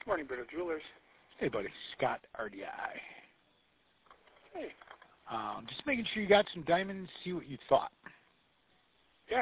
Morning, Brito Jewelers. Hey, buddy. Scott, RDI. Hey. Just making sure you got some diamonds, see what you thought. Yeah.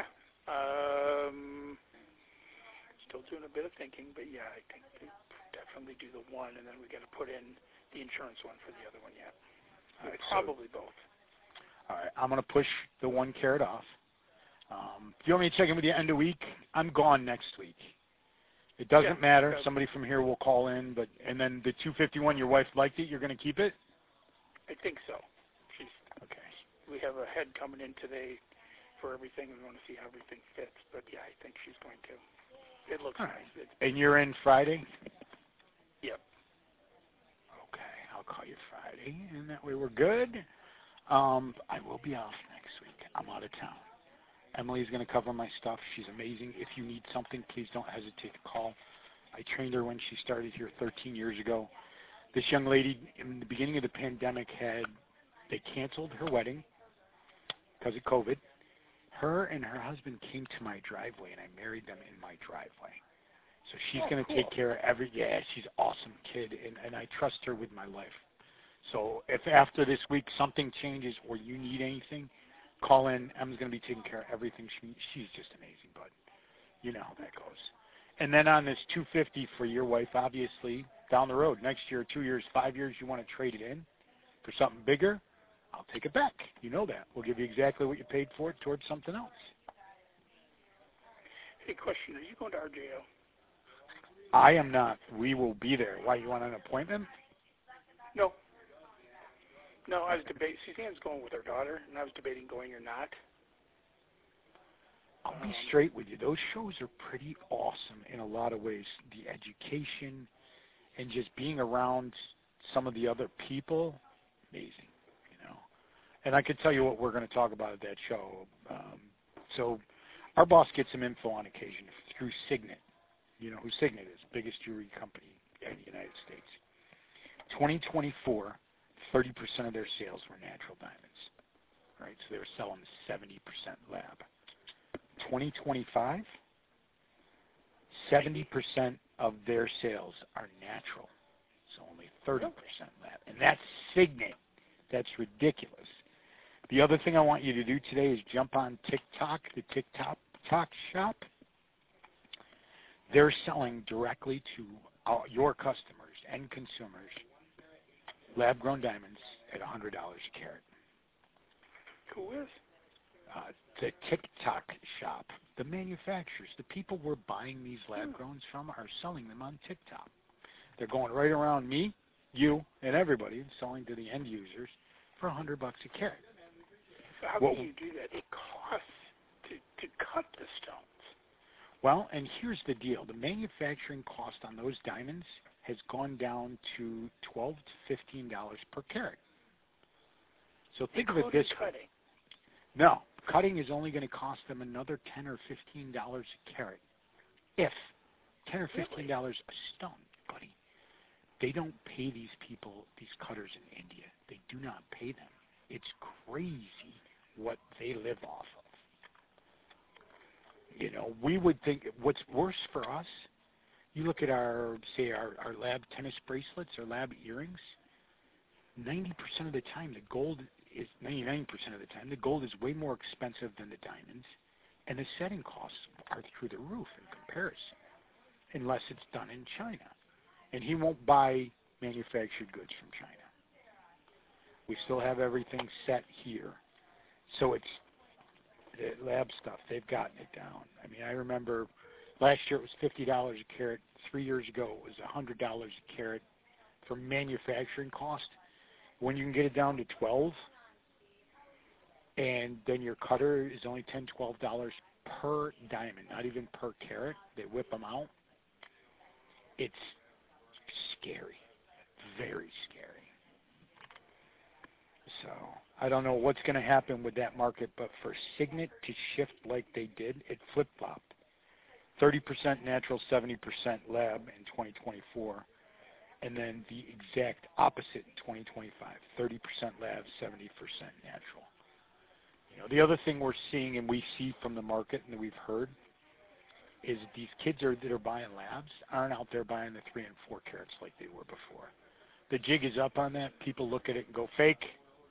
Still doing a bit of thinking, but yeah, I think we definitely do the one, and then we got to put in the insurance one for the other one yet. Right, probably both. All right. I'm going to push the 1 carat off. Do you want me to check in with you end of week? I'm gone next week. It doesn't matter. Somebody from here will call in, and then the 251, your wife liked it. You're going to keep it? I think so. Okay. We have a head coming in today for everything. We want to see how everything fits, but yeah, I think she's going to. It looks All nice. Right. And you're in Friday? Yep. Okay, I'll call you Friday, and that way we're good. I will be off next week. I'm out of town. Emily's going to cover my stuff. She's amazing. If you need something, please don't hesitate to call. I trained her when she started here 13 years ago. This young lady, in the beginning of the pandemic, they canceled her wedding because of COVID. Her and her husband came to my driveway, and I married them in my driveway. So she's going to take care of she's an awesome kid, and I trust her with my life. So if after this week something changes or you need anything, call in. Emma's going to be taking care of everything. She's just amazing, bud. You know how that goes. And then on this 250 for your wife, obviously, down the road, next year, 2 years, 5 years, you want to trade it in for something bigger, I'll take it back. You know that. We'll give you exactly what you paid for it towards something else. Hey, question. Are you going to RJO? I am not. We will be there. Why, you want an appointment? No, I was debating. Suzanne's going with her daughter, and I was debating going or not. I'll be straight with you. Those shows are pretty awesome in a lot of ways. The education and just being around some of the other people, amazing, you know. And I could tell you what we're going to talk about at that show. So our boss gets some info on occasion through Signet. You know who Signet is, biggest jewelry company in the United States. 2024, 30% of their sales were natural diamonds, right? So they were selling 70% lab. 2025, 70% of their sales are natural, so only 30% lab. And that's Signet. That's ridiculous. The other thing I want you to do today is jump on TikTok, the TikTok shop. They're selling directly to your customers and consumers lab-grown diamonds at $100 a carat. Who is? The TikTok shop, the manufacturers, the people we're buying these lab-growns from are selling them on TikTok. They're going right around me, you, and everybody and selling to the end users for $100 a carat. So how do you do that? It costs to cut the stones. Well, and here's the deal. The manufacturing cost on those diamonds has gone down to $12 to $15 per carat. So think of it this way. Cutting. No, cutting is only going to cost them another $10 or $15 a carat. If $10 or $15 a stone, buddy. They don't pay these people, these cutters in India. They do not pay them. It's crazy what they live off of. You know, we would think what's worse for us, you look at our lab tennis bracelets or lab earrings, 90% of the time the gold is, 99% of the time, the gold is way more expensive than the diamonds, and the setting costs are through the roof in comparison, unless it's done in China. And he won't buy manufactured goods from China. We still have everything set here. So it's the lab stuff. They've gotten it down. I mean, I remember last year it was $50 a carat. 3 years ago it was $100 a carat for manufacturing cost. When you can get it down to $12, and then your cutter is only $10, $12 per diamond, not even per carat. They whip them out. It's scary, very scary. So I don't know what's going to happen with that market, but for Signet to shift like they did, it flip-flopped. 30% natural, 70% lab in 2024, and then the exact opposite in 2025, 30% lab, 70% natural. You know, the other thing we're seeing and we see from the market and that we've heard is these kids that are buying labs aren't out there buying the 3 and 4 carats like they were before. The jig is up on that. People look at it and go fake.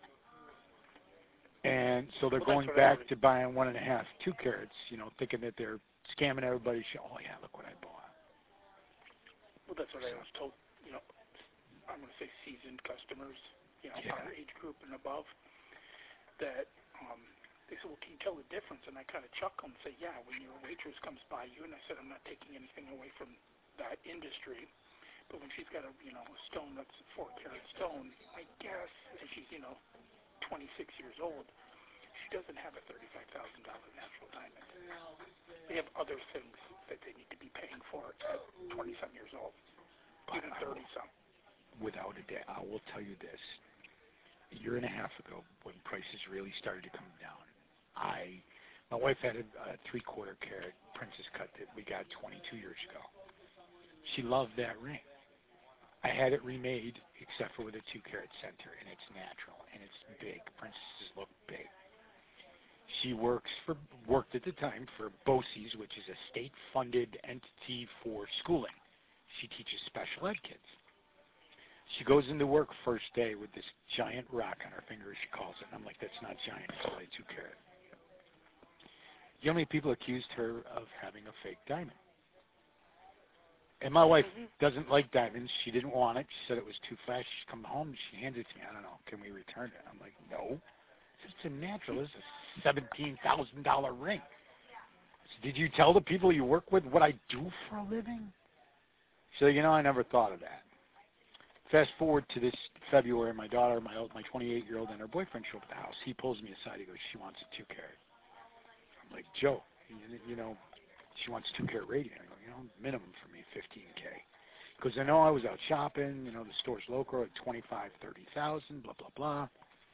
And so they're going back to buying 1.5, 2 carats, thinking that they're scamming everybody. Oh, yeah, look what I bought. Well, that's what I was told, I'm going to say seasoned customers, our age group and above, that they said, well, can you tell the difference? And I kind of chuckle and say, yeah, when your waitress comes by you, and I said, I'm not taking anything away from that industry, but when she's got a stone that's a 4-carat stone, I guess, and she's, 26 years old, she doesn't have a $35,000 natural diamond. They have other things that they need to be paying for at 20-some years old, even 30-some. Without a doubt, I will tell you this. A year and a half ago, when prices really started to come down, my wife had a 3/4 carat princess cut that we got 22 years ago. She loved that ring. I had it remade, except for with a 2-carat center, and it's natural, and it's big. Princesses look big. She worked at the time for BOCES, which is a state-funded entity for schooling. She teaches special ed kids. She goes into work first day with this giant rock on her finger, as she calls it. And I'm like, that's not giant, it's only 2-carat. You know how many people accused her of having a fake diamond? And my wife doesn't like diamonds. She didn't want it. She said it was too flashy. She come home and she handed it to me. I don't know. Can we return it? I'm like, no. It's a natural. It's a $17,000 ring. So did you tell the people you work with what I do for a living? So, I never thought of that. Fast forward to this February, my daughter, my 28-year-old, and her boyfriend show up at the house. He pulls me aside. He goes, she wants a 2-carat. I'm like, Joe, she wants 2-carat radiant. I go, minimum for me, $15K. Because I know I was out shopping, the store's local at $25,000, $30,000, blah, blah, blah.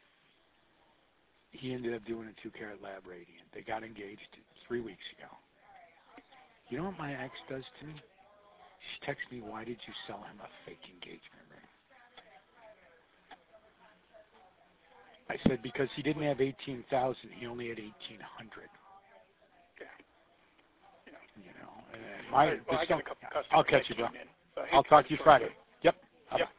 He ended up doing a 2-carat lab radiant. They got engaged 3 weeks ago. You know what my ex does to me? She texts me, why did you sell him a fake engagement ring? I said, because he didn't have 18,000, he only had 1,800. I got a couple customers. I'll catch you, bro. I'll talk to you Friday. Yep. Yep.